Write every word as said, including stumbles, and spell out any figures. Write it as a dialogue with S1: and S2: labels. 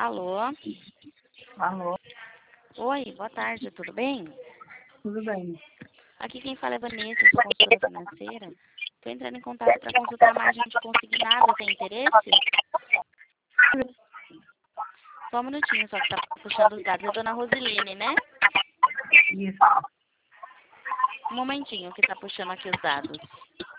S1: Alô?
S2: Alô?
S1: Oi, boa tarde, tudo bem?
S2: Tudo bem?
S1: Aqui quem fala é Vanessa, sou consultora financeira. Estou entrando em contato para consultar a margem de consignado, tem interesse? Só um minutinho, só que tá puxando os dados. É Dona Rosilene, né?
S2: Isso.
S1: Um momentinho que tá puxando aqui os dados.